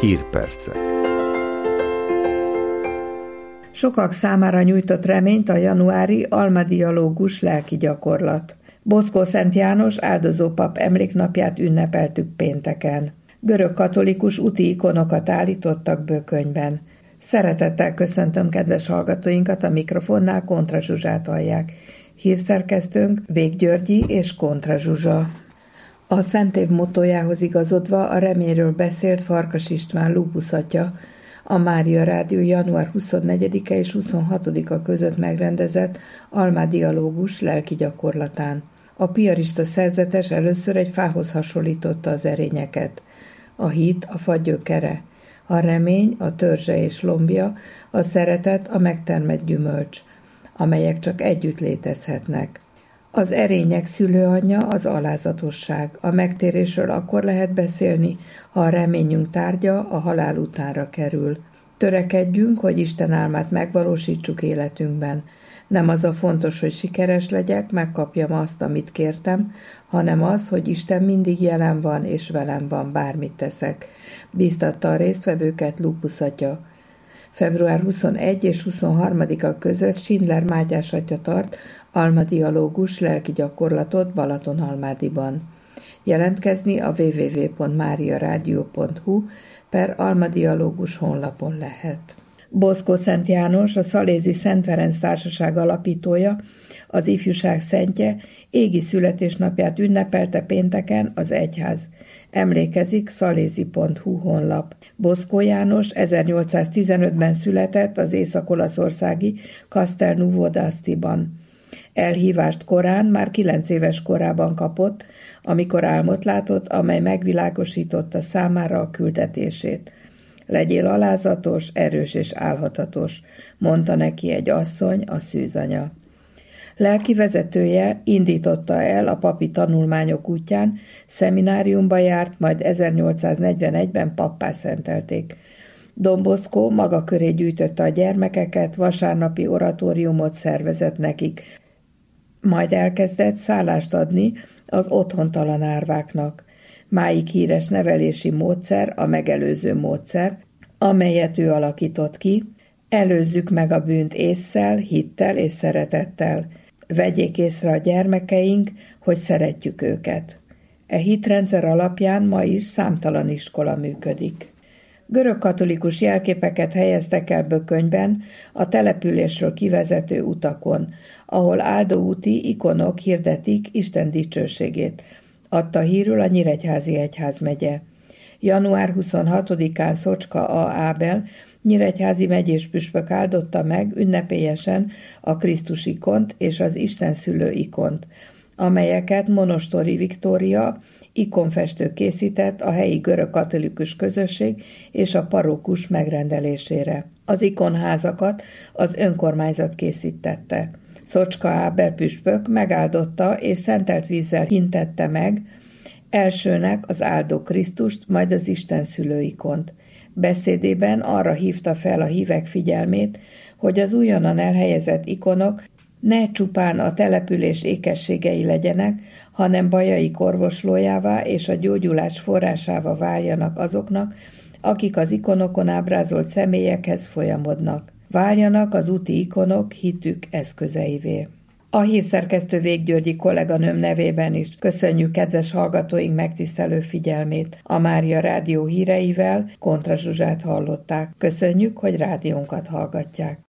Hírpercek. Sokak számára nyújtott reményt a januári almadialógus lelki gyakorlat. Boszkó Szent János áldozópap emléknapját ünnepeltük pénteken. Görög katolikus úti ikonokat állítottak Bökönyben. Szeretettel köszöntöm kedves hallgatóinkat, a mikrofonnál Kontra Zsuzsát hallják. Hírszerkesztőnk Vég Györgyi és Kontra Zsuzsa. A Szentév mottójához igazodva a reményről beszélt Farkas István Lupus atya a Mária Rádió január 24-e és 26-a között megrendezett almadialógus lelki gyakorlatán. A piarista szerzetes először egy fához hasonlította az erényeket. A hit a fa gyökere, a remény a törzse és lombja, a szeretet a megtermett gyümölcs, amelyek csak együtt létezhetnek. Az erények szülőanyja az alázatosság. A megtérésről akkor lehet beszélni, ha a reményünk tárgya a halál utánra kerül. Törekedjünk, hogy Isten álmát megvalósítsuk életünkben. Nem az a fontos, hogy sikeres legyek, megkapjam azt, amit kértem, hanem az, hogy Isten mindig jelen van és velem van, bármit teszek. Bíztatta a résztvevőket Lupus atya. Február 21 és 23-a között Schindler Mátyás atya tart almadialógus lelki gyakorlatot Balatonalmádiban. Jelentkezni a www.mariaradio.hu/almadialógus honlapon lehet. Boszkó Szent János, a Szalézi Szent Ferenc Társaság alapítója, az ifjúság szentje égi születésnapját ünnepelte pénteken az egyház. Emlékezik szalézi.hu honlap. Boszkó János 1815-ben született az észak-olaszországi Castelnuovo d'Astiban. Elhívást korán, már 9 éves korában kapott, amikor álmot látott, amely megvilágosította számára a küldetését. Legyél alázatos, erős és álhatatos, mondta neki egy asszony, a szűzanya. Lelki vezetője indította el a papi tanulmányok útján, szemináriumba járt, majd 1841-ben pappá szentelték. Don Bosco maga köré gyűjtötte a gyermekeket, vasárnapi oratóriumot szervezett nekik, majd elkezdett szállást adni az otthontalan árváknak. Máig híres nevelési módszer a megelőző módszer, amelyet ő alakított ki. Előzzük meg a bűnt ésszel, hittel és szeretettel. Vegyék észre a gyermekeink, hogy szeretjük őket. E hitrendszer alapján ma is számtalan iskola működik. Görögkatolikus jelképeket helyeztek el Bökönyben a településről kivezető utakon, ahol áldóúti ikonok hirdetik Isten dicsőségét, adta hírül a Nyíregyházi egyházmegye. Január 26-án Szocska A. Ábel nyíregyházi megyés püspök áldotta meg ünnepélyesen a Krisztus ikont és az Isten szülő ikont, amelyeket Monostori Viktória ikonfestő készített a helyi görög katolikus közösség és a parókus megrendelésére. Az ikonházakat az önkormányzat készítette. Szocska Ábel püspök megáldotta és szentelt vízzel hintette meg elsőnek az áldó Krisztust, majd az Isten szülő ikont. Beszédében arra hívta fel a hívek figyelmét, hogy az újonnan elhelyezett ikonok ne csupán a település ékességei legyenek, hanem bajaik orvoslójává és a gyógyulás forrásává váljanak azoknak, akik az ikonokon ábrázolt személyekhez folyamodnak. Váljanak az úti ikonok hitük eszközeivé. A hírszerkesztő Vég Györgyi kolléganőm nevében is köszönjük kedves hallgatóink megtisztelő figyelmét. A Mária Rádió híreivel Kontra Zsuzsát hallották. Köszönjük, hogy rádiónkat hallgatják.